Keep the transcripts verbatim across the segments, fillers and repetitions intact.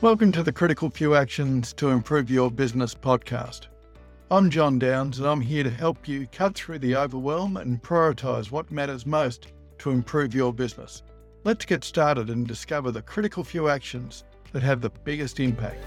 Welcome to the Critical Few Actions to Improve Your Business podcast. I'm John Downs and I'm here to help you cut through the overwhelm and prioritise what matters most to improve your business. Let's get started and discover the critical few actions that have the biggest impact.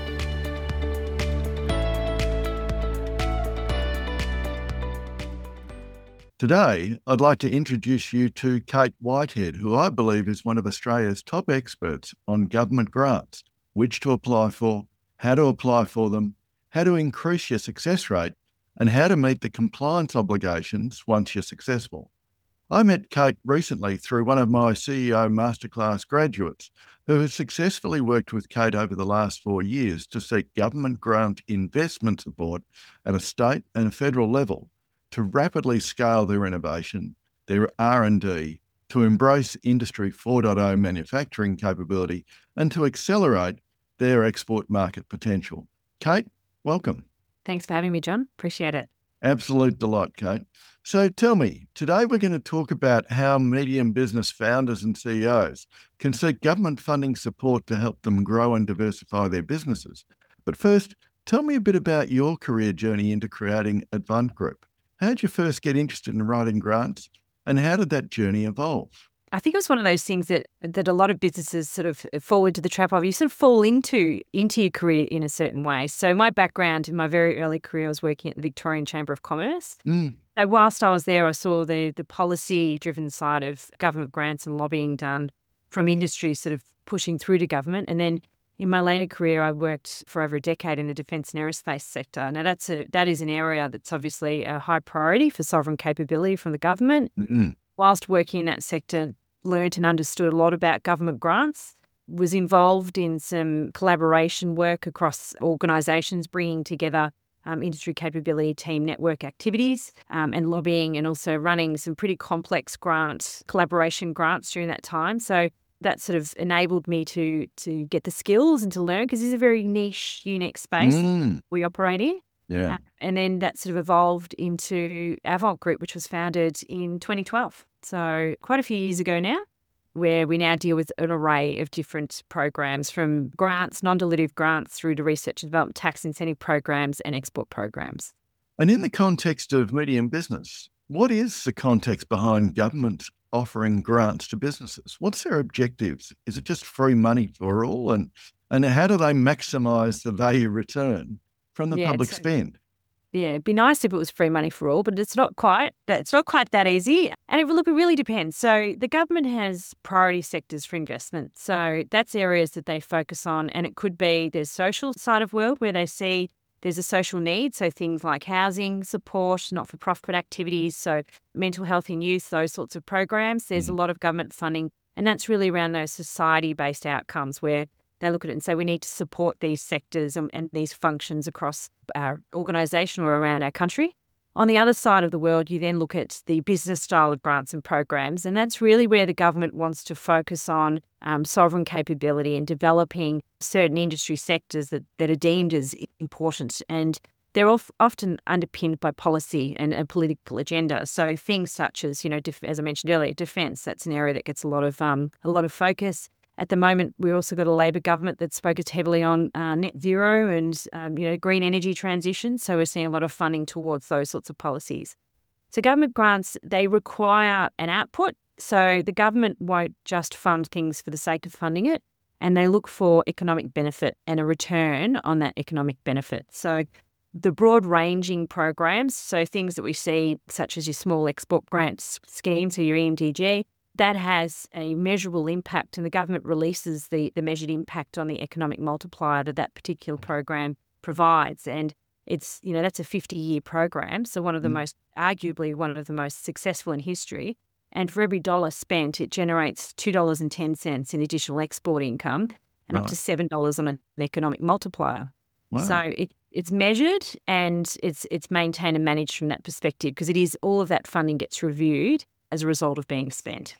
Today, I'd like to introduce you to Kate Whitehead, who I believe is one of Australia's top experts on government grants, which to apply for, how to apply for them, how to increase your success rate, and how to meet the compliance obligations once you're successful. I met Kate recently through one of my C E O Masterclass graduates who has successfully worked with Kate over the last four years to seek government grant investment support at a state and a federal level to rapidly scale their innovation, their R and D, to embrace Industry four point oh manufacturing capability, and to accelerate their export market potential. Kate, welcome. Thanks for having me, John. Appreciate it. Absolute delight, Kate. So tell me, today we're going to talk about how medium business founders and C E Os can seek government funding support to help them grow and diversify their businesses. But first, tell me a bit about your career journey into creating Advant Group. How did you first get interested in writing grants, and how did that journey evolve? I think it was one of those things that that a lot of businesses sort of fall into the trap of. You sort of fall into into your career in a certain way. So my background in my very early career, I was working at the Victorian Chamber of Commerce. Mm. So whilst I was there, I saw the the policy-driven side of government grants and lobbying done from industry sort of pushing through to government. And then in my later career, I worked for over a decade in the defence and aerospace sector. Now, that's a that is an area that's obviously a high priority for sovereign capability from the government. Mm-mm. Whilst working in that sector, learned and understood a lot about government grants, was involved in some collaboration work across organisations, bringing together um, industry capability team network activities um, and lobbying, and also running some pretty complex grant, collaboration grants during that time. So that sort of enabled me to to get the skills and to learn, because this is a very niche, unique space Mm. we operate in. Yeah. Uh, and then that sort of evolved into Avant Group, which was founded in twenty twelve. So quite a few years ago now, where we now deal with an array of different programs, from grants, non-dilutive grants, through to research and development tax incentive programs and export programs. And in the context of medium business, what is the context behind government offering grants to businesses? What's their objectives? Is it just free money for all? And and how do they maximise the value return from the Yeah, public it's- spend? Yeah, it'd be nice if it was free money for all, but it's not quite. It's not quite that easy. And it, look, it really depends. So the government has priority sectors for investment. So that's areas that they focus on. And it could be their social side of world, where they see there's a social need. So things like housing support, not-for-profit activities, so mental health in youth, those sorts of programs. There's a lot of government funding. And that's really around those society-based outcomes, where they look at it and say we need to support these sectors and, and these functions across our organisation or around our country. On the other side of the world, you then look at the business style of grants and programs, and that's really where the government wants to focus on um, sovereign capability and developing certain industry sectors that, that are deemed as important. And they're of, often underpinned by policy and a political agenda. So things such as, you know, def- as I mentioned earlier, defence, that's an area that gets a lot of um, a lot of focus. At the moment, we've also got a Labor government that's focused heavily on uh, net zero and um, you know green energy transition. So we're seeing a lot of funding towards those sorts of policies. So government grants, they require an output. So the government won't just fund things for the sake of funding it, and they look for economic benefit and a return on that economic benefit. So the broad-ranging programs, so things that we see, such as your small export grants schemes or your E M D G, that has a measurable impact, and the government releases the, the measured impact on the economic multiplier that that particular program provides. And it's, you know, that's a fifty-year program, so one of the Mm. most, arguably one of the most successful in history. And for every dollar spent, it generates two dollars and ten cents in additional export income, and up Right. to seven dollars on an economic multiplier. Wow. So it, it's measured and it's it's maintained and managed from that perspective, because it is, all of that funding gets reviewed as a result of being spent.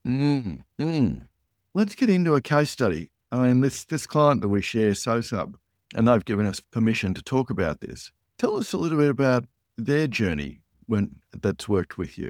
Mm, mm. Let's get into a case study. I mean, this, this client that we share, SOSUB, and they've given us permission to talk about this. Tell us a little bit about their journey when that's worked with you.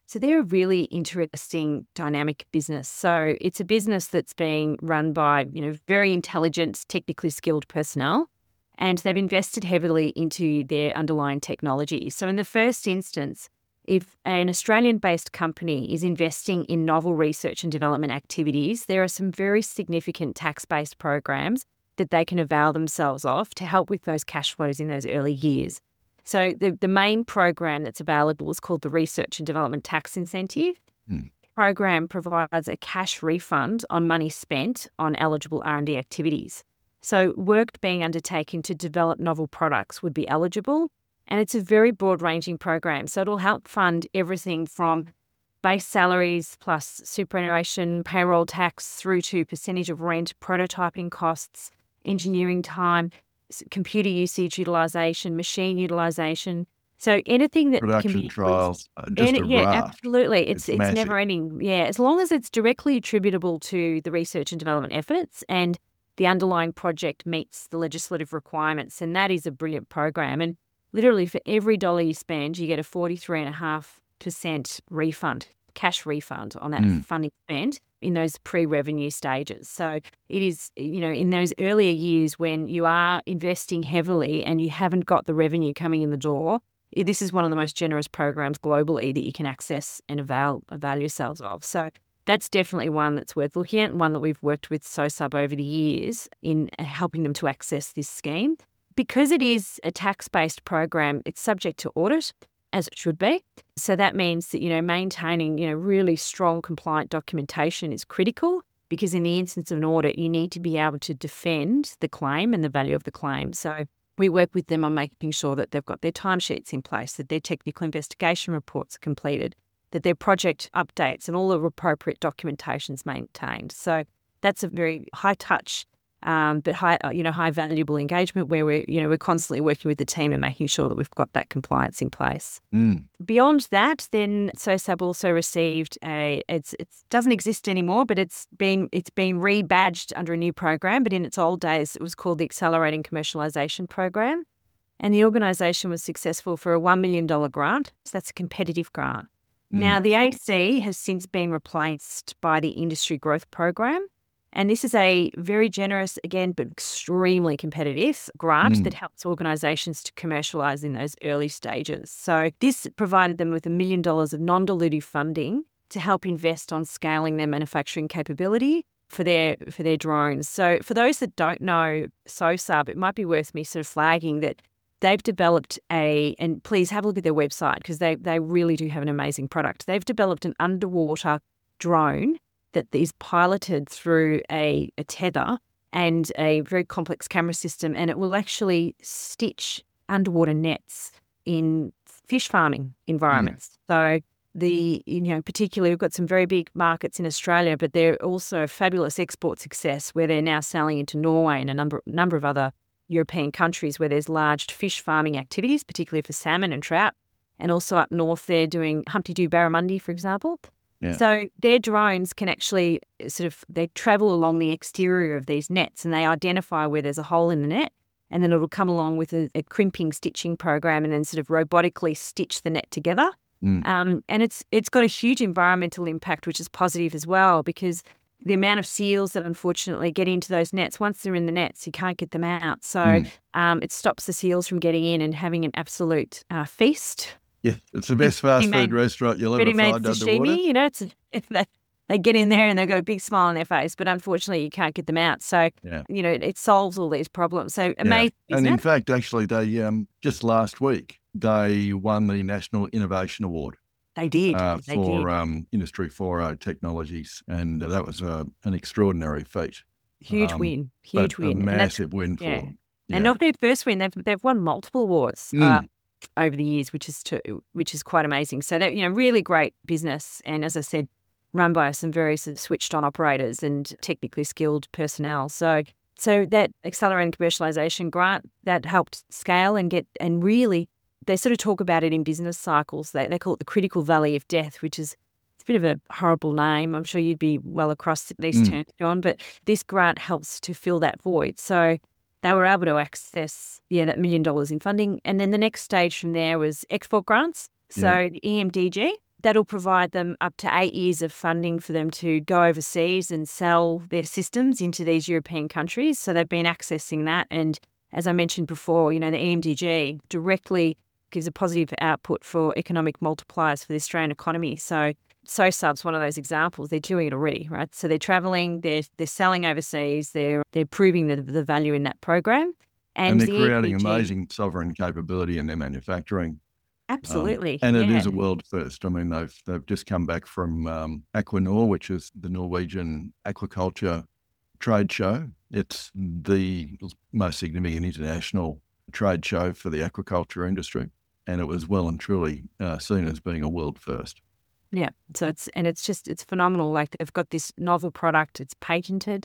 So they're a really interesting dynamic business. So it's a business that's being run by, you know, very intelligent, technically skilled personnel, and they've invested heavily into their underlying technology. So in the first instance, if an Australian-based company is investing in novel research and development activities, there are some very significant tax-based programs that they can avail themselves of to help with those cash flows in those early years. So the, the main program that's available is called the Research and Development Tax Incentive. Hmm. The program provides a cash refund on money spent on eligible R and D activities. So work being undertaken to develop novel products would be eligible, and it's a very broad-ranging program. So it'll help fund everything from base salaries plus superannuation, payroll tax, through to percentage of rent, prototyping costs, engineering time, computer usage utilisation, machine utilisation. So anything that Production can be trials, uh, just any, a yeah, raft. absolutely. It's It's it's, massive. never ending. Yeah, as long as it's directly attributable to the research and development efforts and the underlying project meets the legislative requirements, and that is a brilliant program. And literally for every dollar you spend, you get a forty-three point five percent refund, cash refund on that Mm. funding spent in those pre-revenue stages. So it is, you know, in those earlier years when you are investing heavily and you haven't got the revenue coming in the door, i- this is one of the most generous programs globally that you can access and avail, avail yourselves of. So that's definitely one that's worth looking at, and one that we've worked with SOSUB over the years in helping them to access this scheme. Because it is a tax-based program, it's subject to audit, as it should be. So that means that, you know, maintaining, you know, really strong compliant documentation is critical, because in the instance of an audit, you need to be able to defend the claim and the value of the claim. So we work with them on making sure that they've got their timesheets in place, that their technical investigation reports are completed, that their project updates and all the appropriate documentation's maintained. So that's a very high touch, um, but high, you know, high valuable engagement where we're, you know, we're constantly working with the team and making sure that we've got that compliance in place. Mm. Beyond that, then SOSUB also received a, it's it doesn't exist anymore, but it's been it's been rebadged under a new program. But in its old days, it was called the Accelerating Commercialisation Program, and the organisation was successful for a one million dollars grant. So that's a competitive grant. Mm. Now, the A C has since been replaced by the Industry Growth Program. And this is a very generous, again, but extremely competitive grant Mm. that helps organisations to commercialise in those early stages. So this provided them with a million dollars of non-dilutive funding to help invest on scaling their manufacturing capability for their for their drones. So for those that don't know SOSUB, it might be worth me sort of flagging that they've developed a, and please have a look at their website because they, they really do have an amazing product. They've developed an underwater drone that is piloted through a, a tether and a very complex camera system, and it will actually stitch underwater nets in fish farming environments. So the, you know, particularly we've got some very big markets in Australia, but they're also a fabulous export success where they're now selling into Norway and a number number of other European countries where there's large fish farming activities, particularly for salmon and trout. And also up north, they're doing Humpty Doo barramundi, for example. Yeah. So their drones can actually sort of, they travel along the exterior of these nets and they identify where there's a hole in the net, and then it'll come along with a, a crimping stitching program and then sort of robotically stitch the net together. Mm. Um, and it's it's got a huge environmental impact, which is positive as well, because the amount of seals that unfortunately get into those nets, once they're in the nets, you can't get them out. So Mm. um, it stops the seals from getting in and having an absolute uh, feast. Yeah, it's the best fast Pretty food made- restaurant you'll ever Pretty made find underwater. sashimi, you know, it's, it's they, they get in there and they've got a big smile on their face, but unfortunately you can't get them out. So, Yeah. you know, it, it solves all these problems. So Yeah. amazing, And isn't in it? fact, actually, they um, just last week they won the National Innovation Award They did. uh, they for did. um, Industry four point oh technologies, and that was uh, an extraordinary feat. Huge um, win. But Huge a win. And that's, massive win for yeah. them. and not their first win. They've they've won multiple awards uh, Mm. over the years, which is to, which is quite amazing. So that, you know, really great business, and as I said, run by some very sort of switched on operators and technically skilled personnel. So so that accelerating commercialization grant that helped scale and get and really they sort of talk about it in business cycles. They they call it the critical valley of death, which is it's a bit of a horrible name. I'm sure you'd be well across these Mm. terms, John, but this grant helps to fill that void. So they were able to access, yeah, that million dollars in funding. And then the next stage from there was export grants. So Yeah. the E M D G, that'll provide them up to eight years of funding for them to go overseas and sell their systems into these European countries. So they've been accessing that. And as I mentioned before, you know, the E M D G directly gives a positive output for economic multipliers for the Australian economy. So SOSUB's one of those examples. They're doing it already, right? So they're travelling, they're they're selling overseas, they're they're proving the, the value in that program. And, And, they're the creating E M D G, amazing sovereign capability in their manufacturing. Um, absolutely, and it yeah. is a world first. I mean, they've they've just come back from um, Aquanor, which is the Norwegian aquaculture trade show. It's the most significant international trade show for the aquaculture industry, and it was well and truly uh, seen as being a world first. Yeah. So it's, and it's just, it's phenomenal. Like they've got this novel product, it's patented,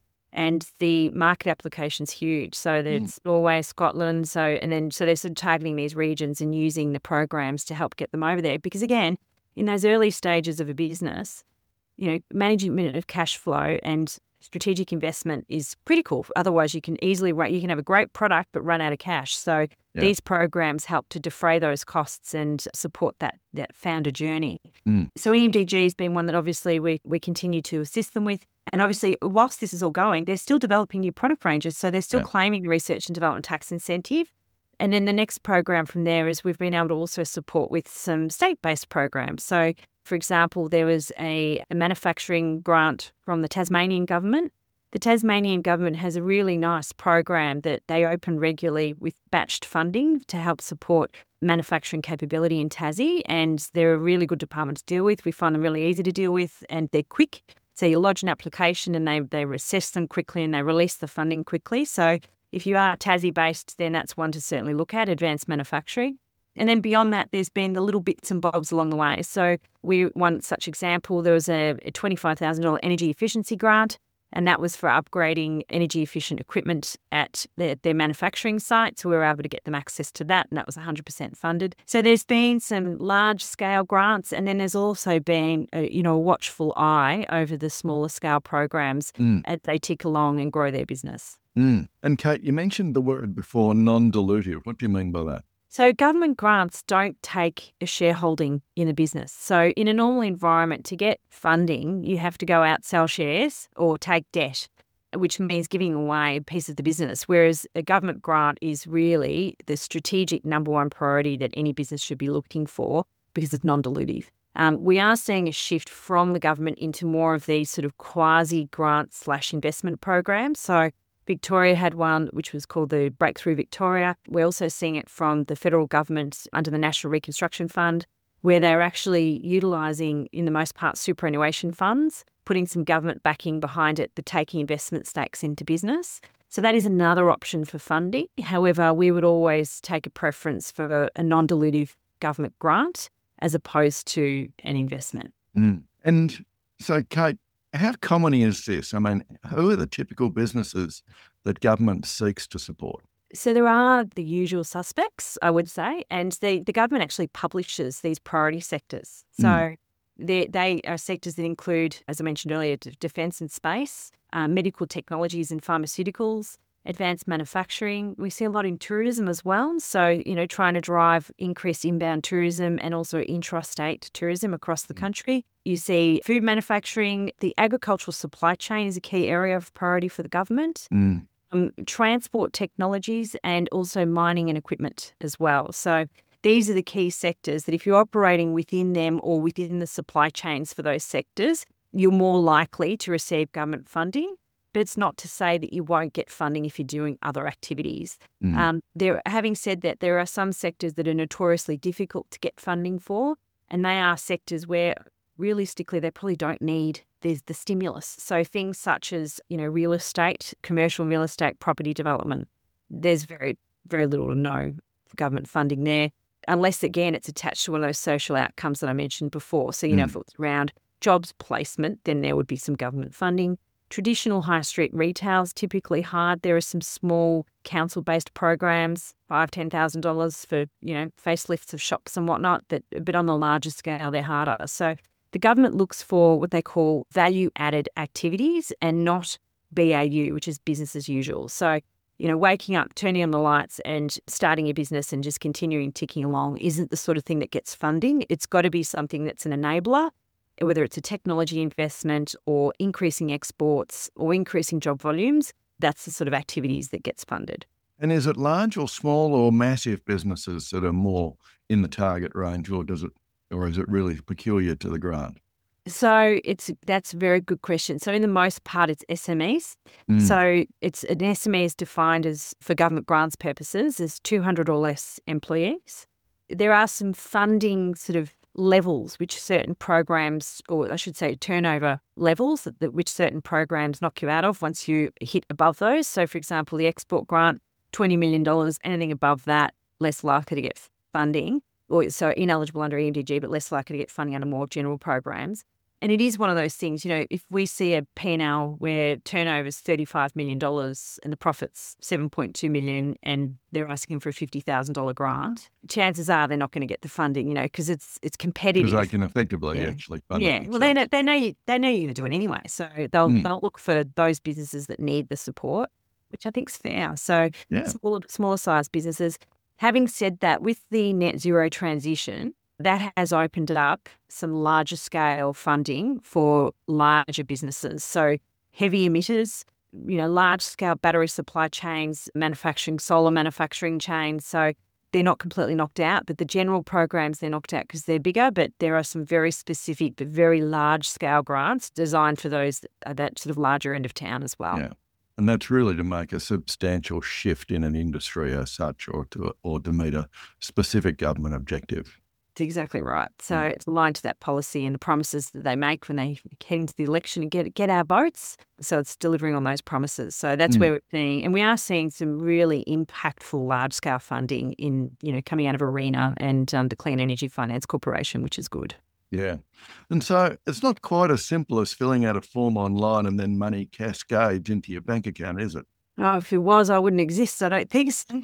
and the market application's huge. So there's Norway, Scotland. So, and then, so they're sort of targeting these regions and using the programs to help get them over there. Because again, in those early stages of a business, you know, management of cash flow and strategic investment is critical. Otherwise, you can easily run, you can have a great product but run out of cash. So Yeah. these programs help to defray those costs and support that that founder journey. Mm. So E M D G has been one that obviously we we continue to assist them with. And obviously, whilst this is all going, they're still developing new product ranges. So they're still Yeah. claiming the research and development tax incentive. And then the next program from there is we've been able to also support with some state-based programs. So, for example, there was a, a manufacturing grant from the Tasmanian government. The Tasmanian government has a really nice program that they open regularly with batched funding to help support manufacturing capability in Tassie. And they're a really good department to deal with. We find them really easy to deal with and they're quick. So you lodge an application and they, they assess them quickly and they release the funding quickly. So if you are Tassie-based, then that's one to certainly look at, advanced manufacturing. And then beyond that, there's been the little bits and bobs along the way. So we one such example, there was a, a twenty-five thousand dollars energy efficiency grant, and that was for upgrading energy efficient equipment at their, their manufacturing site. So we were able to get them access to that, and that was one hundred percent funded. So there's been some large scale grants, and then there's also been a, you know, a watchful eye over the smaller scale programs Mm. as they tick along and grow their business. Mm. And Kate, you mentioned the word before, non-dilutive. What do you mean by that? So government grants don't take a shareholding in a business. So in a normal environment, to get funding, you have to go out, sell shares or take debt, which means giving away a piece of the business. Whereas a government grant is really the strategic number one priority that any business should be looking for because it's non-dilutive. Um, we are seeing a shift from the government into more of these sort of quasi-grant slash investment programs. So Victoria had one which was called the Breakthrough Victoria. We're also seeing it from the federal government under the National Reconstruction Fund, where they're actually utilising, in the most part, superannuation funds, putting some government backing behind it, but taking investment stakes into business. So that is another option for funding. However, we would always take a preference for a, a non-dilutive government grant as opposed to an investment. Mm. And so, Kate, how common is this? I mean, who are the typical businesses that government seeks to support? So there are the usual suspects, I would say, and the, the government actually publishes these priority sectors. So Mm. they, they are sectors that include, as I mentioned earlier, d- defence and space, uh, medical technologies and pharmaceuticals, advanced manufacturing. We see a lot in tourism as well. So, you know, trying to drive increased inbound tourism and also intrastate tourism across the country. You see food manufacturing. The agricultural supply chain is a key area of priority for the government. Mm. Um, transport technologies and also mining and equipment as well. So these are the key sectors that if you're operating within them or within the supply chains for those sectors, you're more likely to receive government funding. But it's not to say that you won't get funding if you're doing other activities. Mm. Um, there, having said that, there are some sectors that are notoriously difficult to get funding for, and they are sectors where realistically they probably don't need the, the stimulus. So things such as, you know, real estate, commercial real estate, property development, there's very, very little to no government funding there, unless, again, it's attached to one of those social outcomes that I mentioned before. So, you know, Mm. if it's around jobs placement, then there would be some government funding. Traditional high street retail is typically hard. There are some small council-based programs, five, ten thousand dollars for, you know, facelifts of shops and whatnot. That, but on the larger scale, they're harder. So the government looks for what they call value-added activities and not B A U, which is business as usual. So You know, waking up, turning on the lights and starting a business and just continuing ticking along isn't the sort of thing that gets funding. It's got to be something that's an enabler, whether it's a technology investment or increasing exports or increasing job volumes. That's the sort of activities that gets funded. And is it large or small or massive businesses that are more in the target range, or does it, or is it really peculiar to the grant? So it's that's a very good question. So in the most part, it's S M Es. Mm. So it's an S M E is defined as, for government grants purposes, as two hundred or less employees. There are some funding sort of levels which certain programs, or I should say turnover levels, that, that which certain programs knock you out of once you hit above those. So for example, the export grant, twenty million dollars, anything above that, less likely to get funding, or so ineligible under E M D G, but less likely to get funding under more general programs. And it is one of those things, you know, if we see a P and L where turnover is thirty-five million dollars and the profit's seven point two million dollars and they're asking for a fifty thousand dollars grant, chances are they're not going to get the funding, you know, because it's it's competitive. Because they can effectively yeah. actually fund yeah. it Well, they know, they know, you, they know you're going to do it anyway. So they'll, Mm. they'll look for those businesses that need the support, which I think is fair. So Yeah. smaller, smaller size businesses. Having said that, with the net zero transition, that has opened up some larger scale funding for larger businesses. So heavy emitters, you know, large scale battery supply chains, manufacturing, solar manufacturing chains. So they're not completely knocked out, but the general programs, they're knocked out because they're bigger, but there are some very specific but very large scale grants designed for those at that sort of larger end of town as well. Yeah. And that's really to make a substantial shift in an industry as such, or to or to meet a specific government objective. That's exactly right. So Mm. it's aligned to that policy and the promises that they make when they head into the election and get get our votes. So it's delivering on those promises. So that's Mm. where we're seeing, and we are seeing some really impactful large scale funding in, you know, coming out of ARENA and um, the Clean Energy Finance Corporation, which is good. Yeah. And so it's not quite as simple as filling out a form online and then money cascades into your bank account, is it? Oh, if it was, I wouldn't exist. I don't think so.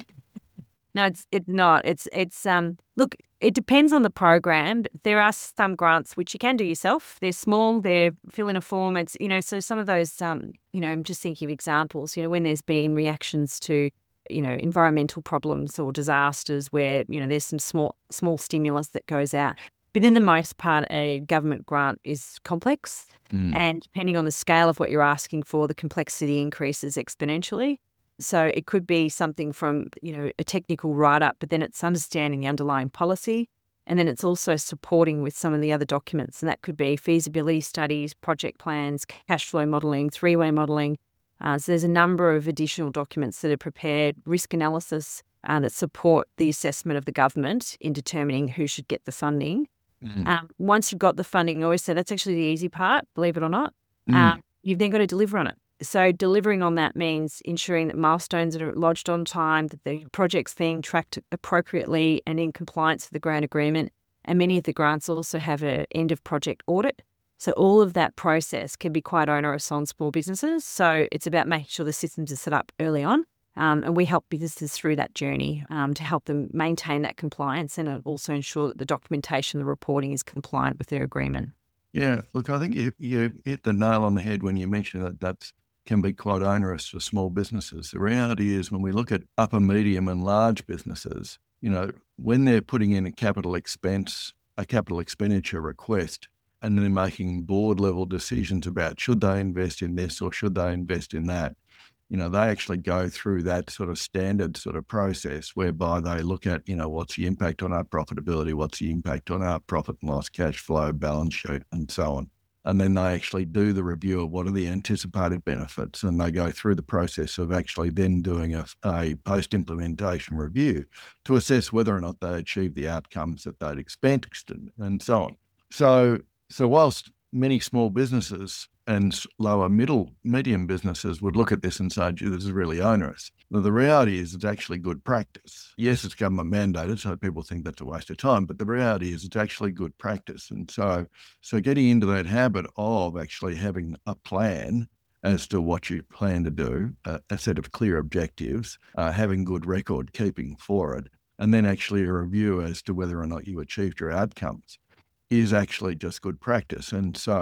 No, it's it's not. It's it's um. Look, it depends on the program. There are some grants which you can do yourself. They're small. They're fill in a form. It's, you know, so some of those um. You know, I'm just thinking of examples. You know, when there's been reactions to, you know, environmental problems or disasters where, you know, there's some small small stimulus that goes out. But in the most part, a government grant is complex, Mm. and depending on the scale of what you're asking for, the complexity increases exponentially. So it could be something from, you know, a technical write-up, but then it's understanding the underlying policy, and then it's also supporting with some of the other documents, and that could be feasibility studies, project plans, cash flow modelling, three-way modelling. Uh, so there's a number of additional documents that are prepared, risk analysis uh, that support the assessment of the government in determining who should get the funding. Mm. Um, once you've got the funding, I always say that's actually the easy part, believe it or not. Mm. Um, you've then got to deliver on it. So delivering on that means ensuring that milestones are lodged on time, that the project's being tracked appropriately and in compliance with the grant agreement. And many of the grants also have an end of project audit. So all of that process can be quite onerous on small businesses. So it's about making sure the systems are set up early on. Um, and we help businesses through that journey um, to help them maintain that compliance and also ensure that the documentation, the reporting is compliant with their agreement. Yeah. Look, I think you, you hit the nail on the head when you mentioned that that can be quite onerous for small businesses. The reality is when we look at upper, medium and large businesses, you know, when they're putting in a capital expense, a capital expenditure request, and they're making board level decisions about should they invest in this or should they invest in that, you know, they actually go through that sort of standard sort of process whereby they look at, you know, what's the impact on our profitability, what's the impact on our profit and loss, cash flow, balance sheet, and so on. And then they actually do the review of what are the anticipated benefits, and they go through the process of actually then doing a, a post-implementation review to assess whether or not they achieve the outcomes that they'd expected, and so on. So, so whilst many small businesses and lower middle, medium businesses would look at this and say, gee, this is really onerous. Well, the reality is it's actually good practice. Yes, it's government mandated, so people think that's a waste of time, but the reality is it's actually good practice. And so, so getting into that habit of actually having a plan as to what you plan to do, uh, a set of clear objectives, uh, having good record keeping for it, and then actually a review as to whether or not you achieved your outcomes is actually just good practice. And so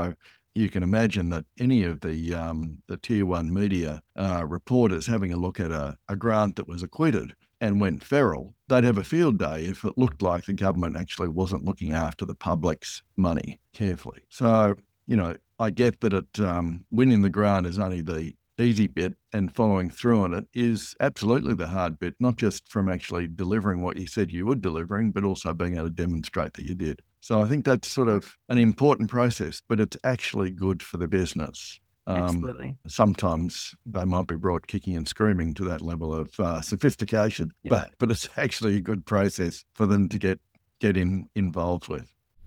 you can imagine that any of the um, the tier one media uh, reporters having a look at a, a grant that was acquitted and went feral, they'd have a field day if it looked like the government actually wasn't looking after the public's money carefully. So, you know, I get that it, um, winning the grant is only the easy bit, and following through on it is absolutely the hard bit, not just from actually delivering what you said you were delivering, but also being able to demonstrate that you did. So I think that's sort of an important process, but it's actually good for the business. Um, Absolutely. Sometimes they might be brought kicking and screaming to that level of uh, sophistication, Yeah. but but it's actually a good process for them to get get in involved with.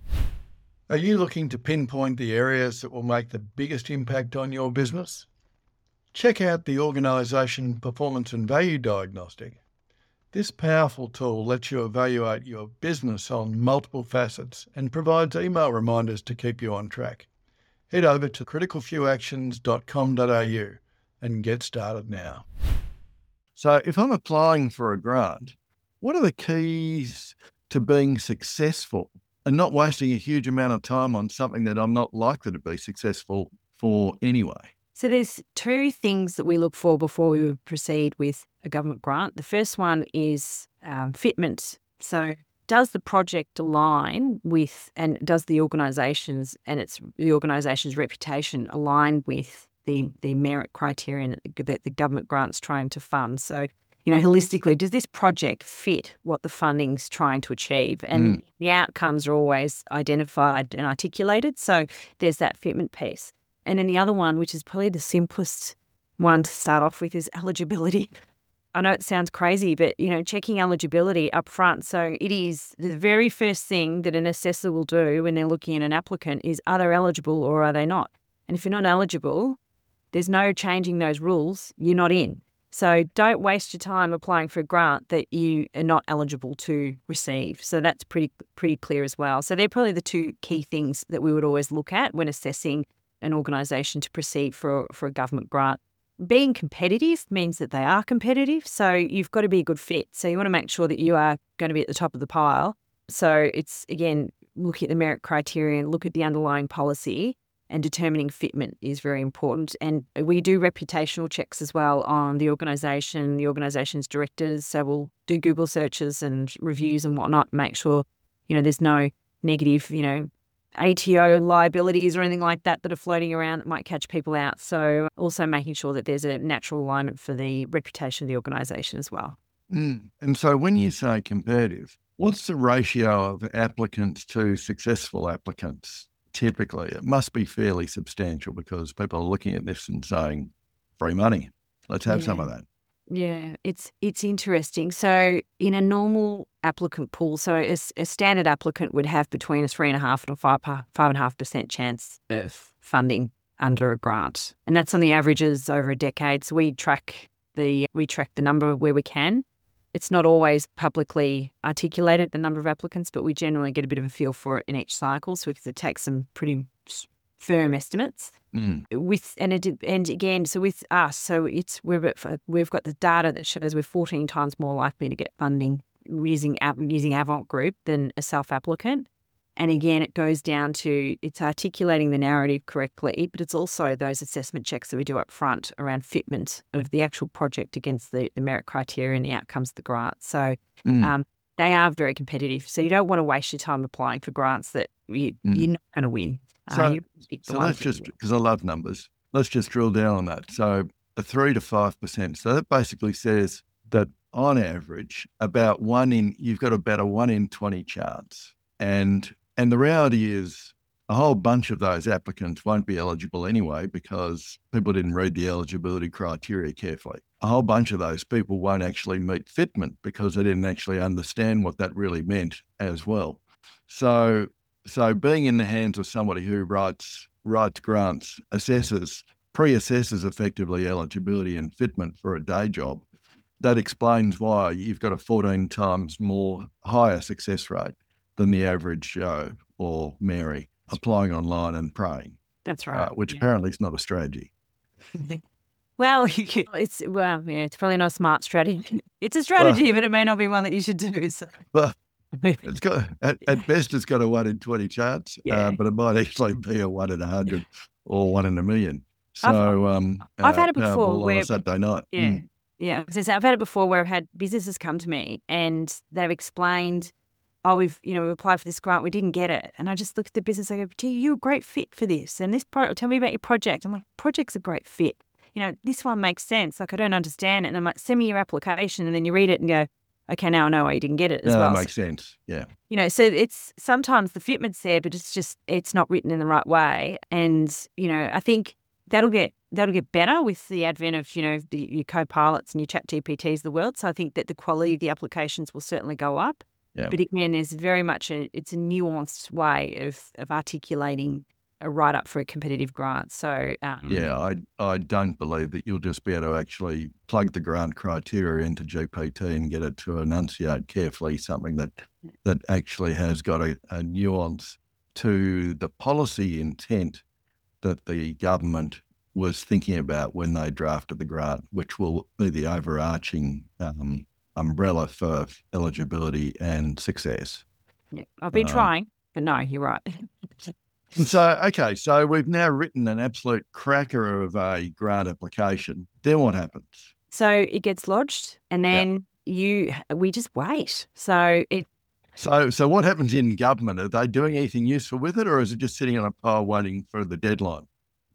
Are you looking to pinpoint the areas that will make the biggest impact on your business? Check out the Organisation Performance and Value Diagnostic. This powerful tool lets you evaluate your business on multiple facets and provides email reminders to keep you on track. Head over to critical few actions dot com dot a u and get started now. So if I'm applying for a grant, what are the keys to being successful and not wasting a huge amount of time on something that I'm not likely to be successful for anyway? So there's two things that we look for before we would proceed with a government grant. The first one is um, fitment. So does the project align with, and does the organisation's and its the organisation's reputation align with the the merit criterion that the government grant's trying to fund? So, you know, holistically, does this project fit what the funding's trying to achieve? And mm. the outcomes are always identified and articulated. So there's that fitment piece. And then the other one, which is probably the simplest one to start off with, is eligibility. I know it sounds crazy, but, you know, checking eligibility up front. So it is the very first thing that an assessor will do when they're looking at an applicant is, are they eligible or are they not? And if you're not eligible, there's no changing those rules. You're not in. So don't waste your time applying for a grant that you are not eligible to receive. So that's pretty pretty clear as well. So they're probably the two key things that we would always look at when assessing an organisation to proceed for, for a government grant. Being competitive means that they are competitive. So you've got to be a good fit. So you want to make sure that you are going to be at the top of the pile. So it's, again, look at the merit criteria, look at the underlying policy, and determining fitment is very important. And we do reputational checks as well on the organisation, the organisation's directors. So we'll do Google searches and reviews and whatnot, make sure, you know, there's no negative, you know, A T O liabilities or anything like that that are floating around that might catch people out. So also making sure that there's a natural alignment for the reputation of the organisation as well. Mm. And so when you say competitive, what's the ratio of applicants to successful applicants? Typically, it must be fairly substantial because people are looking at this and saying, free money, let's have yeah. some of that. Yeah, it's it's interesting. So in a normal applicant pool, so a, a standard applicant would have between a three and a half and a five five and a half percent chance of funding under a grant, and that's on the averages over a decade. So we track the we track the number where we can. It's not always publicly articulated, the number of applicants, but we generally get a bit of a feel for it in each cycle. So we can take some pretty firm estimates. Mm. With and it, and again, so with us, so it's we've we've got the data that shows we're fourteen times more likely to get funding using using Avant Group than a self applicant. And again, it goes down to it's articulating the narrative correctly, but it's also those assessment checks that we do up front around fitment of the actual project against the, the merit criteria and the outcomes of the grant. So mm. um, they are very competitive. So you don't want to waste your time applying for grants that you, mm. you're not going to win. So, uh, so let's just, because I love numbers, let's just drill down on that. So a three to five percent. So that basically says that on average, about one in, you've got about a one in twenty chance. And And the reality is a whole bunch of those applicants won't be eligible anyway because people didn't read the eligibility criteria carefully. A whole bunch of those people won't actually meet fitment because they didn't actually understand what that really meant as well. So, so being in the hands of somebody who writes, writes grants, assesses, pre-assesses effectively eligibility and fitment for a day job, that explains why you've got a fourteen times more higher success rate than the average Joe or Mary applying online and praying. That's right. Uh, which yeah. apparently is not a strategy. Well, it's well, yeah, it's probably not a smart strategy. It's a strategy, well, but it may not be one that you should do. So. Well, it's got at, at best it's got a one in twenty chance, yeah. uh, but it might actually be a one in a hundred. or one in a million. I've, So um, I've had uh, it before Powerball on where, a Saturday night. yeah, Mm. yeah. I was gonna say, I've had it before where I've had businesses come to me and they've explained, oh, we've, you know, we applied for this grant, we didn't get it. And I just look at the business, I go, gee, you're a great fit for this. And this product, tell me about your project. I'm like, project's a great fit. You know, this one makes sense. Like, I don't understand it. And I'm like, send me your application. And then you read it and go, okay, now I know why you didn't get it as No, well. that makes sense. Yeah. You know, so it's sometimes the fitment's there, but it's just, it's not written in the right way. And, you know, I think that'll get, that'll get better with the advent of, you know, the, your co-pilots and your chat G P Ts of the world. So I think that the quality of the applications will certainly go up. Yeah. But again, there's very much a, it's a nuanced way of, of articulating a write-up for a competitive grant. So um, Yeah, I I don't believe that you'll just be able to actually plug the grant criteria into G P T and get it to enunciate carefully something that that actually has got a, a nuance to the policy intent that the government was thinking about when they drafted the grant, which will be the overarching um, umbrella for eligibility and success. yeah, I've been Um, trying, but no, you're right. And so, okay, so we've now written an absolute cracker of a grant application. Then what happens? So it gets lodged and then you, we just wait. So it, So, so what happens in government? Are they doing anything useful with it, or is it just sitting on a pile waiting for the deadline?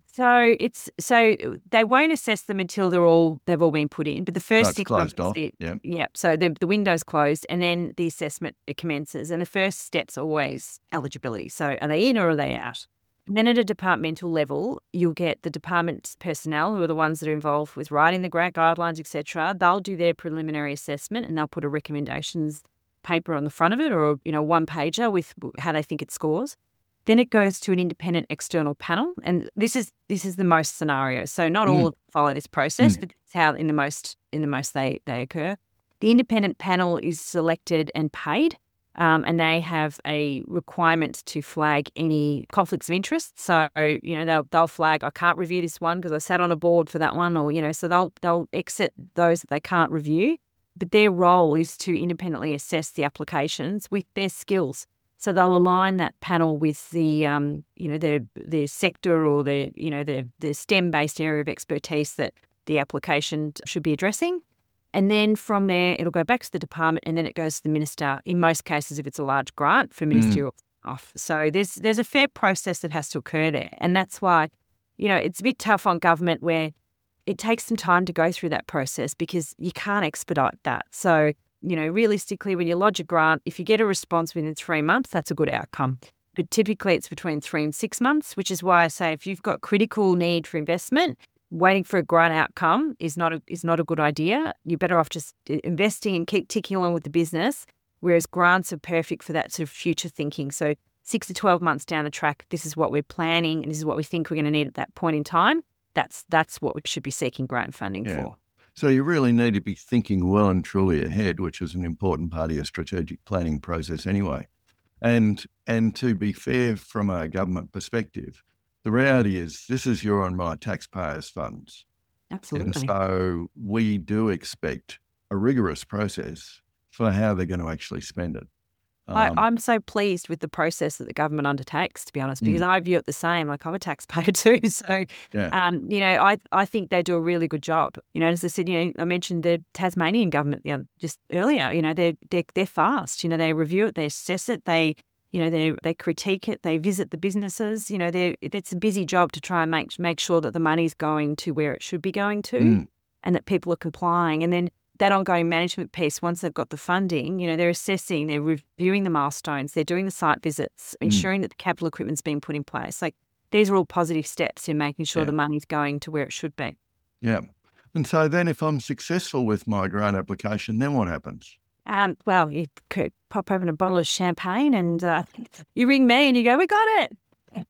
so it's, so they won't assess them until they're all, they've all been put in. But the first No, it's six closed months, off. the- Yeah. yeah. So the, the window's closed and then the assessment commences. And the first step's always eligibility. So are they in or are they out? And then at a departmental level, you'll get the department personnel who are the ones that are involved with writing the grant guidelines, et cetera. They'll do their preliminary assessment and they'll put a recommendations paper on the front of it, or, you know, one pager with how they think it scores. Then it goes to an independent external panel. And this is this is the most scenarios. So not Mm. all follow this process, Mm. but it's how in the most in the most they, they occur. The independent panel is selected and paid. Um, and they have a requirement to flag any conflicts of interest. So, you know, they'll, they'll flag, I can't review this one because I sat on a board for that one, or, you know, so they'll, they'll exit those that they can't review. But their role is to independently assess the applications with their skills. So they'll align that panel with the, um, you know, their, their sector or their, you know, their, their STEM-based area of expertise that the application should be addressing. And then from there, it'll go back to the department and then it goes to the minister, in most cases, if it's a large grant, for ministerial off. So there's there's a fair process that has to occur there. And that's why, you know, it's a bit tough on government where it takes some time to go through that process because you can't expedite that. So, you know, realistically, when you lodge a grant, if you get a response within three months, that's a good outcome. But typically it's between three and six months, which is why I say if you've got critical need for investment, waiting for a grant outcome is not a, is not a good idea. You're better off just investing and keep ticking along with the business, whereas grants are perfect for that sort of future thinking. So six to twelve months down the track, this is what we're planning and this is what we think we're going to need at that point in time. That's that's what we should be seeking grant funding Yeah. for. So you really need to be thinking well and truly ahead, which is an important part of your strategic planning process anyway. And and to be fair from a government perspective, the reality is this is your and my taxpayers' funds. Absolutely. And so we do expect a rigorous process for how they're going to actually spend it. I, Um, I'm so pleased with the process that the government undertakes, to be honest, because Mm. I view it the same. Like I'm a taxpayer too. So, yeah. um, you know, I, I think they do a really good job. You know, as I said, you know, I mentioned the Tasmanian government you know, just earlier, you know, they're, they're, they're fast. You know, they review it, they assess it, they, you know, they they critique it, they visit the businesses. You know, they it's a busy job to try and make make sure that the money's going to where it should be going to Mm. and that people are complying. And then that ongoing management piece, once they've got the funding, you know, they're assessing, they're reviewing the milestones, they're doing the site visits, Mm. ensuring that the capital equipment's being put in place. Like these are all positive steps in making sure Yeah. the money's going to where it should be. Yeah. And so then if I'm successful with my grant application, then what happens? Um, well, you could pop open a bottle of champagne and uh, you ring me and you go, we got it.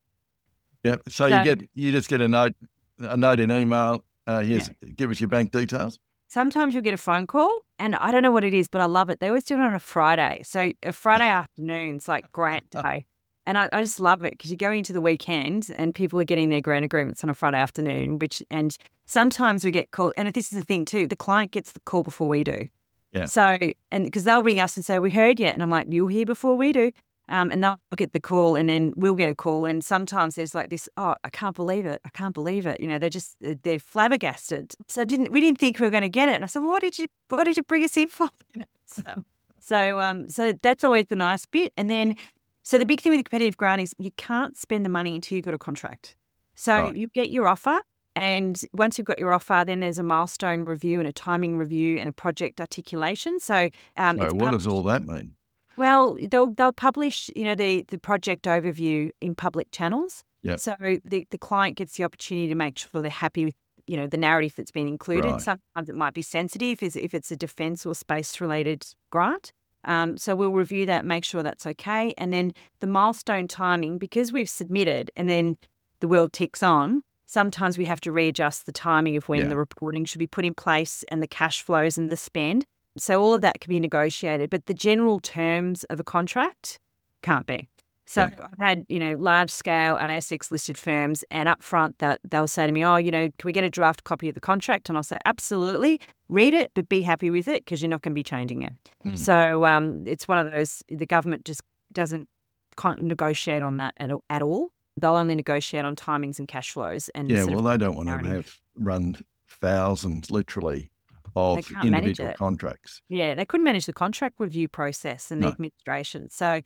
Yeah. So, So- you get you just get a note, a note in email. Uh, yes, give us your bank details. Sometimes you'll get a phone call and I don't know what it is, but I love it. They always do it on a Friday. So a Friday afternoon's like grant day. And I, I just love it because you're going into the weekend and people are getting their grant agreements on a Friday afternoon, which, and sometimes we get called, and this is the thing too, the client gets the call before we do. Yeah. So, and because they'll ring us and say, we heard you. And I'm like, you'll hear before we do. Um, and they'll get the call, and then we'll get a call. And sometimes there's like this, oh, I can't believe it. I can't believe it. You know, they're just, they're flabbergasted. So didn't, we didn't think we were going to get it. And I said, well, what did you, what did you bring us in for? You know, so, so, um, so that's always the nice bit. And then, so the big thing with the competitive grant is you can't spend the money until you've got a contract. So Right. you get your offer. And once you've got your offer, then there's a milestone review and a timing review and a project articulation. So, um, So it's what pub- does all that mean? well, they'll they'll publish, you know, the the project overview in public channels. Yep. So the the client gets the opportunity to make sure they're happy with, you know, the narrative that's been included. Right. Sometimes it might be sensitive if if it's a defence or space related grant. Um, so we'll review that, make sure that's okay, and then the milestone timing, because we've submitted and then the world ticks on. Sometimes we have to readjust the timing of when Yeah. the reporting should be put in place and the cash flows and the spend. So all of that can be negotiated, but the general terms of a contract can't be. So Okay. I've had, you know, large scale and ASX listed firms, and up front that they'll say to me, oh, you know, can we get a draft copy of the contract? And I'll say, absolutely, read it, but be happy with it because you're not going to be changing it. Mm. So um, it's one of those, the government just doesn't con- negotiate on that at, at all. They'll only negotiate on timings and cash flows. And Yeah, sort well, of they don't want to narrative. have run thousands, literally, of can't manage individual it. contracts. Yeah, they couldn't manage the contract review process and the No. administration. So,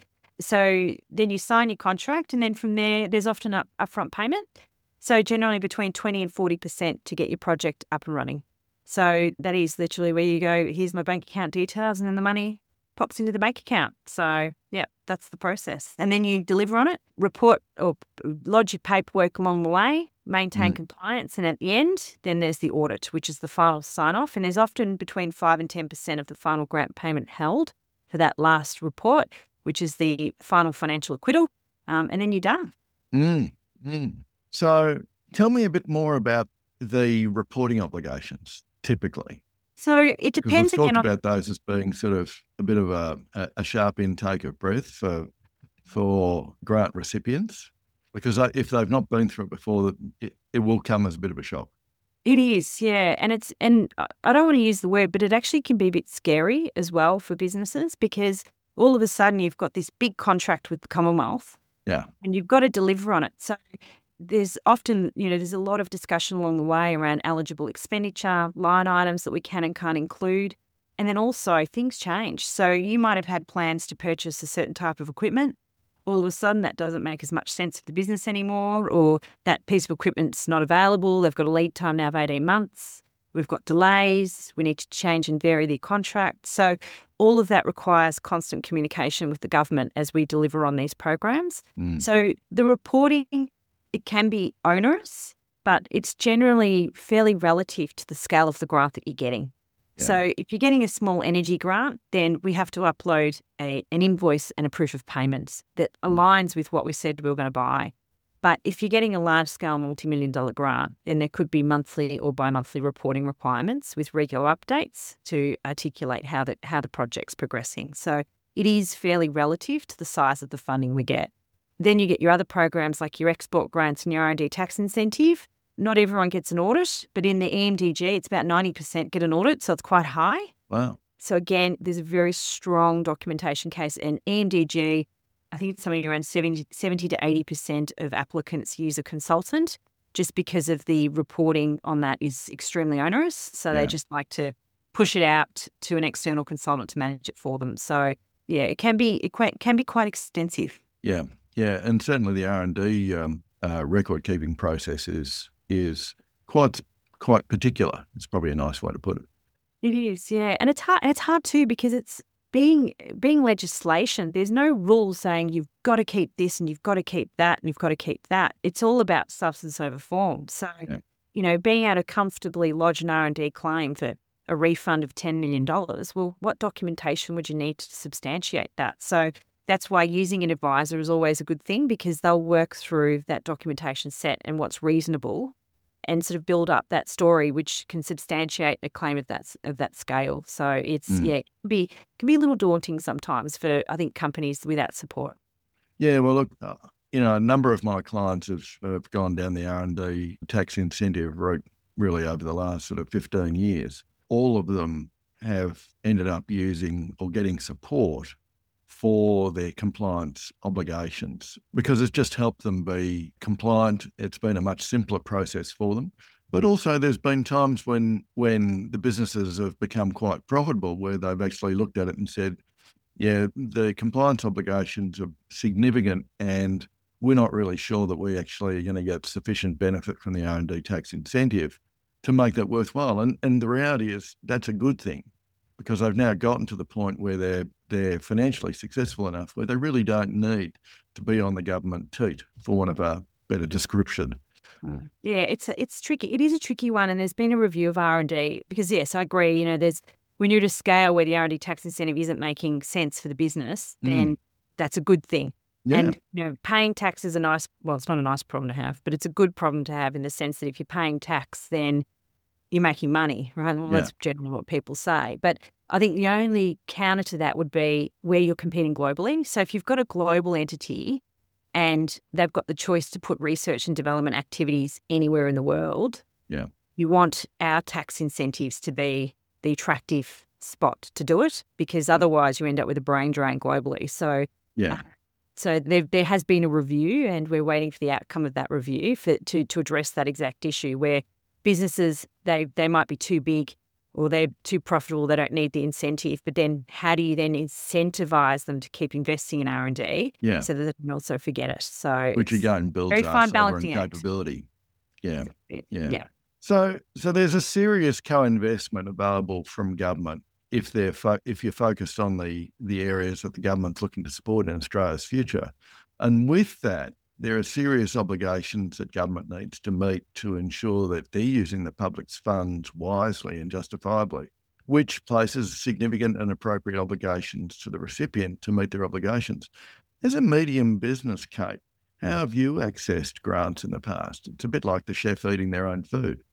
so then you sign your contract, and then from there, there's often a upfront payment. So generally between twenty and forty percent to get your project up and running. So that is literally where you go, here's my bank account details, and then the money pops into the bank account. So yeah, that's the process. And then you deliver on it, report or lodge your paperwork along the way, maintain Mm. compliance, and at the end, then there's the audit, which is the final sign off. And there's often between five and ten percent of the final grant payment held for that last report, which is the final financial acquittal. Um, and then you're done. Mm. Mm. So tell me a bit more about the reporting obligations, typically. So it Because we've depends talked again on about those as being sort of a bit of a, a, a sharp intake of breath for for grant recipients, because I- if they've not been through it before, it, it will come as a bit of a shock. It is, yeah. And it's, and I- I don't want to use the word, but it actually can be a bit scary as well for businesses, because all of a sudden you've got this big contract with the Commonwealth. Yeah. And you've got to deliver on it. So there's often, you know, there's a lot of discussion along the way around eligible expenditure, line items that we can and can't include. And then also things change. So you might have had plans to purchase a certain type of equipment. All of a sudden that doesn't make as much sense for the business anymore, or that piece of equipment's not available. They've got a lead time now of eighteen months. We've got delays. We need to change and vary the contract. So all of that requires constant communication with the government as we deliver on these programs. Mm. So the reporting, it can be onerous, but it's generally fairly relative to the scale of the grant that you're getting. Yeah. So if you're getting a small energy grant, then we have to upload a, an invoice and a proof of payments that aligns with what we said we were going to buy. But if you're getting a large-scale multi-million dollar grant, then there could be monthly or bi-monthly reporting requirements with regular updates to articulate how the, how the project's progressing. So it is fairly relative to the size of the funding we get. Then you get your other programs like your export grants and your R and D tax incentive. Not everyone gets an audit, but in the E M D G, it's about ninety percent get an audit, so it's quite high. Wow. So again, there's a very strong documentation case, and E M D G, I think it's something around seventy, seventy to eighty percent of applicants use a consultant, just because of the reporting on that is extremely onerous. So Yeah. they just like to push it out to an external consultant to manage it for them. So yeah, it can be it quite, can be quite extensive. Yeah. Yeah. And certainly the R and D um, uh, record keeping process is is quite quite particular. It's probably a nice way to put it. It is, yeah, and it's hard. And it's hard too because it's being being legislation. There's no rule saying you've got to keep this and you've got to keep that and you've got to keep that. It's all about substance over form. So, Yeah. you know, being able to comfortably lodge an R and D claim for a refund of ten million dollars, well, what documentation would you need to substantiate that? So that's why using an advisor is always a good thing, because they'll work through that documentation set and what's reasonable, and sort of build up that story which can substantiate a claim of that of that scale. So it's Mm. yeah, it can be can be a little daunting sometimes for, I think, companies without support. Yeah. Well, look, uh, you know, a number of my clients have, have gone down the R and D tax incentive route really over the last sort of fifteen years. All of them have ended up using or getting support for their compliance obligations because it's just helped them be compliant. It's been a much simpler process for them. But also there's been times when when the businesses have become quite profitable where they've actually looked at it and said, yeah, the compliance obligations are significant and we're not really sure that we actually are going to get sufficient benefit from the R and D tax incentive to make that worthwhile. And and the reality is that's a good thing because they've now gotten to the point where they're they're financially successful enough where they really don't need to be on the government teat, for want of a better description. Yeah, it's a, it's tricky. It is a tricky one, and there's been a review of R and D because yes, I agree. You know, there's when you're at a scale where the R and D tax incentive isn't making sense for the business, then Mm. that's a good thing. Yeah. And you know, paying tax is a nice. Well, it's not a nice problem to have, but it's a good problem to have in the sense that if you're paying tax, then you're making money, right? Well, Yeah. that's generally what people say. But I think the only counter to that would be where you're competing globally. So if you've got a global entity and they've got the choice to put research and development activities anywhere in the world, Yeah. you want our tax incentives to be the attractive spot to do it because otherwise you end up with a brain drain globally. So Yeah. so there, there has been a review and we're waiting for the outcome of that review for, to, to address that exact issue where businesses, they, they might be too big or they're too profitable, they don't need the incentive, but then how do you then incentivize them to keep investing in R and D Yeah. so that they can also forget it? So Which it's again builds very our fine sovereign balancing act. capability. Yeah. Yeah. Yeah. yeah. So, so there's a serious co-investment available from government if they're fo- if you're focused on the the areas that the government's looking to support in Australia's future, and with that, there are serious obligations that government needs to meet to ensure that they're using the public's funds wisely and justifiably, which places significant and appropriate obligations to the recipient to meet their obligations. As a medium business, Kate, how have you accessed grants in the past? It's a bit like the chef eating their own food.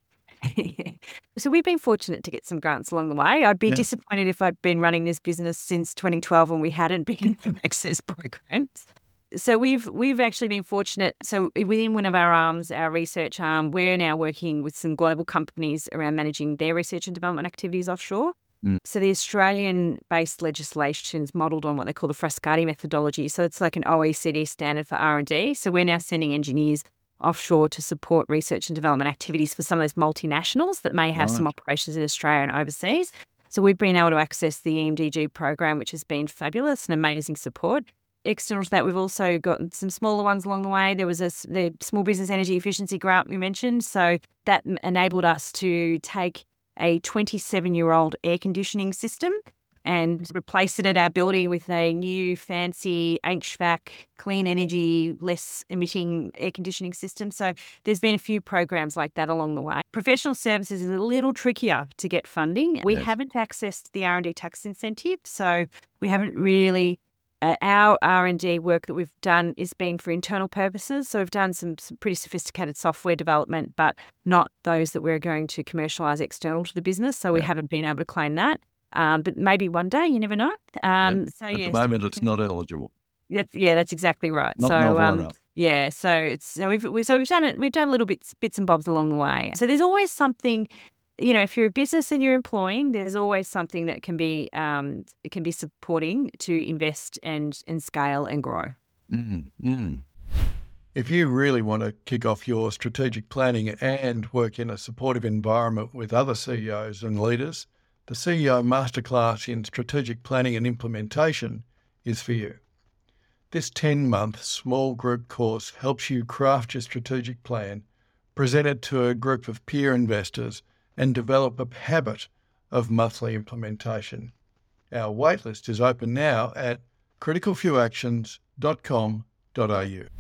So we've been fortunate to get some grants along the way. I'd be Yeah. disappointed if I'd been running this business since twenty twelve and we hadn't been in access programs. So we've we've actually been fortunate. So within one of our arms, our research arm, we're now working with some global companies around managing their research and development activities offshore. Mm. So the Australian-based legislation is modelled on what they call the Frascati methodology. So it's like an O E C D standard for R and D. So we're now sending engineers offshore to support research and development activities for some of those multinationals that may have some Right. operations in Australia and overseas. So we've been able to access the E M D G program, which has been fabulous and amazing support. External to that, we've also got some smaller ones along the way. There was a s- the Small Business Energy Efficiency grant we mentioned. So that m- enabled us to take a twenty-seven-year-old air conditioning system and replace it at our building with a new fancy H V A C, clean energy, less emitting air conditioning system. So there's been a few programs like that along the way. Professional services is a little trickier to get funding. We Yes. haven't accessed the R and D tax incentive, so we haven't really. Uh, our R and D work that we've done is been for internal purposes. So we've done some, some pretty sophisticated software development, but not those that we're going to commercialise external to the business. So we Yeah. haven't been able to claim that. Um, but maybe one day, you never know. Um, So At yes, the moment, it's not eligible. that's, yeah, that's exactly right. Not so novel um, enough. yeah, so it's so we've we, so we've done it. We've done little bits bits and bobs along the way. So there's always something. You know, if you're a business and you're employing, there's always something that can be um, it can be supporting to invest and and scale and grow. Mm, mm. If you really want to kick off your strategic planning and work in a supportive environment with other C E Os and leaders, the C E O Masterclass in Strategic Planning and Implementation is for you. This ten-month small group course helps you craft your strategic plan, present it to a group of peer investors, and develop a habit of monthly implementation. Our waitlist is open now at critical few actions dot com dot a u.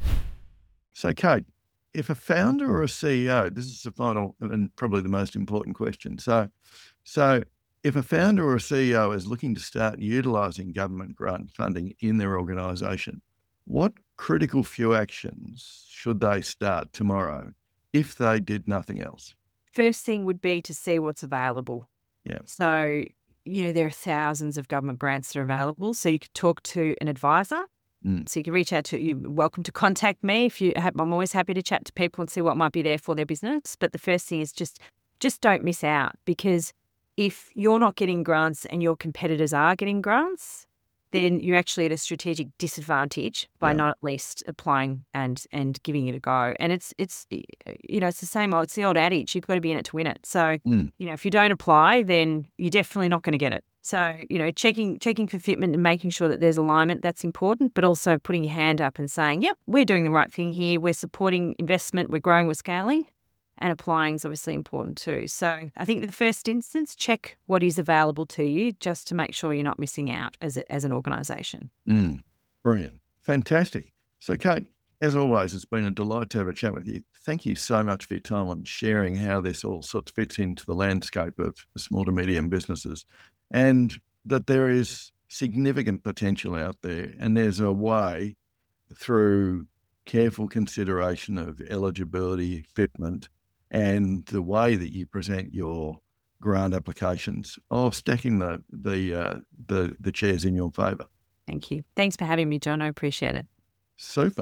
So, Kate, if a founder or a C E O, this is the final and probably the most important question. So, so if a founder or a C E O is looking to start utilising government grant funding in their organisation, what critical few actions should they start tomorrow if they did nothing else? First thing would be to see what's available. Yeah. So, you know, there are thousands of government grants that are available. So you could talk to an advisor. Mm. So you can reach out to, you're welcome to contact me if you have, I'm always happy to chat to people and see what might be there for their business. But the first thing is just, just don't miss out, because if you're not getting grants and your competitors are getting grants, then you're actually at a strategic disadvantage by Yeah. not at least applying and and giving it a go. And it's it's you know it's the same old it's the old adage, you've got to be in it to win it. So Mm. you know if you don't apply, then you're definitely not going to get it. So you know checking checking for fitment and making sure that there's alignment, that's important. But also putting your hand up and saying, yep, we're doing the right thing here. We're supporting investment. We're growing. We're scaling. And applying is obviously important too. So I think the first instance, check what is available to you just to make sure you're not missing out as a, as an organisation. Mm. Brilliant. Fantastic. So, Kate, as always, it's been a delight to have a chat with you. Thank you so much for your time on sharing how this all sort of fits into the landscape of small to medium businesses, and that there is significant potential out there, and there's a way through careful consideration of eligibility, fitment, and the way that you present your grant applications of stacking the the uh, the the chairs in your favour. Thank you. Thanks for having me, John. I appreciate it. Super.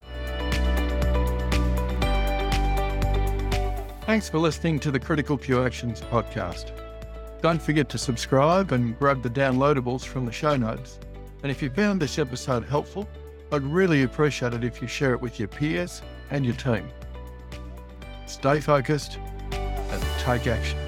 Thanks for listening to the Critical Few Actions podcast. Don't forget to subscribe and grab the downloadables from the show notes. And if you found this episode helpful, I'd really appreciate it if you share it with your peers and your team. Stay focused and take action.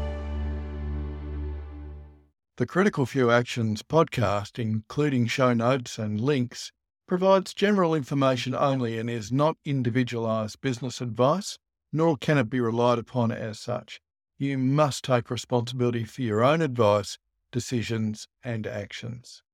The Critical Few Actions podcast, including show notes and links, provides general information only and is not individualised business advice, nor can it be relied upon as such. You must take responsibility for your own advice, decisions and actions.